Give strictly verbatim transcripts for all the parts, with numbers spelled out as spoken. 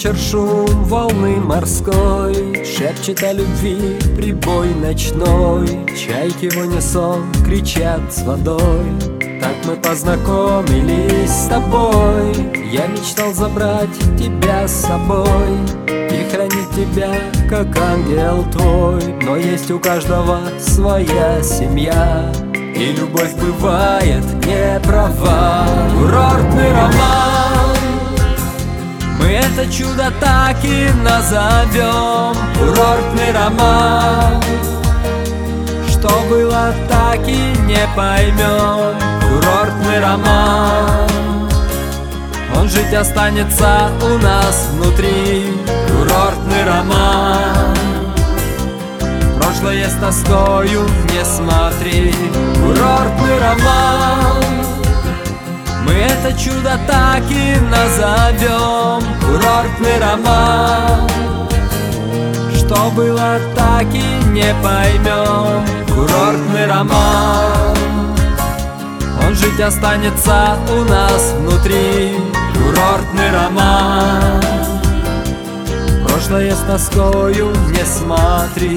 вечер шум волны морской шепчет о любви прибой ночной. Чайки в унисон кричат с водой. Так мы познакомились с тобой. Я мечтал забрать тебя с собой и хранить тебя, как ангел твой. Но есть у каждого своя семья, и любовь бывает не права. Курортный роман, мы это чудо так и назовем. Курортный роман, что было, так и не поймем. Курортный роман, он жить останется у нас внутри. Курортный роман, прошлое с тоскою не смотри. Курортный роман, мы это чудо так и назовем. Курортный роман, что было, так и не поймем. Курортный роман, он жить останется у нас внутри. Курортный роман, прошлое с тоскою не смотри.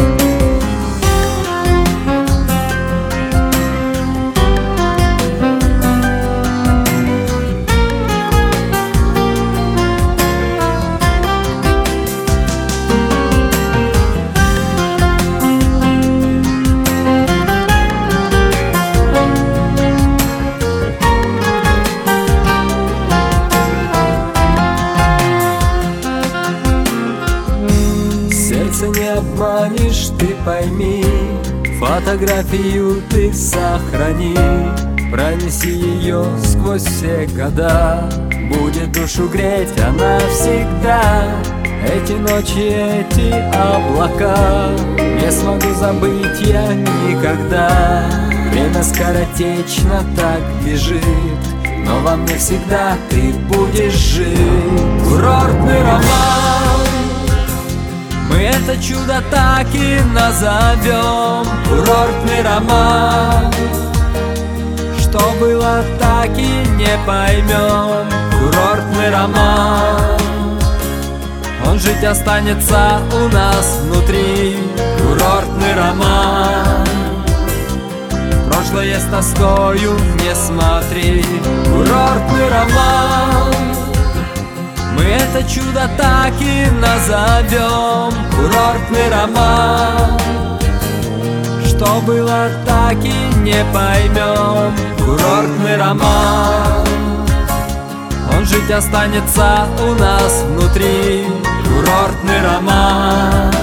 Сердце не обманешь, ты пойми, фотографию ты сохрани. Пронеси ее сквозь все года, будет душу греть она всегда. Эти ночи, эти облака не смогу забыть я никогда. Время скоротечно так бежит, но во мне всегда ты будешь жить. Курортный роман, мы это чудо так и назовем. Курортный роман, что было, так и не поймем. Курортный роман, он жить останется у нас внутри. Курортный роман, прошлое с тоскою не смотри. Курортный роман, мы это чудо так и назовем. Курортный роман, что было, так и не поймем. Курортный роман, он жить останется у нас внутри. Курортный роман,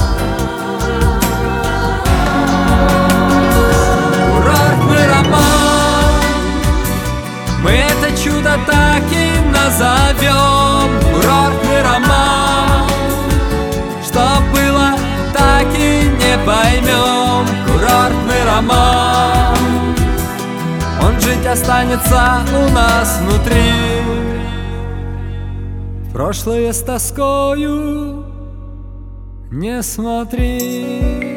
курортный роман, мы это чудо так и назовем. Курортный роман, что было, так и не поймем. Курортный роман, он жить останется у нас внутри. Прошлое с тоскою не смотри.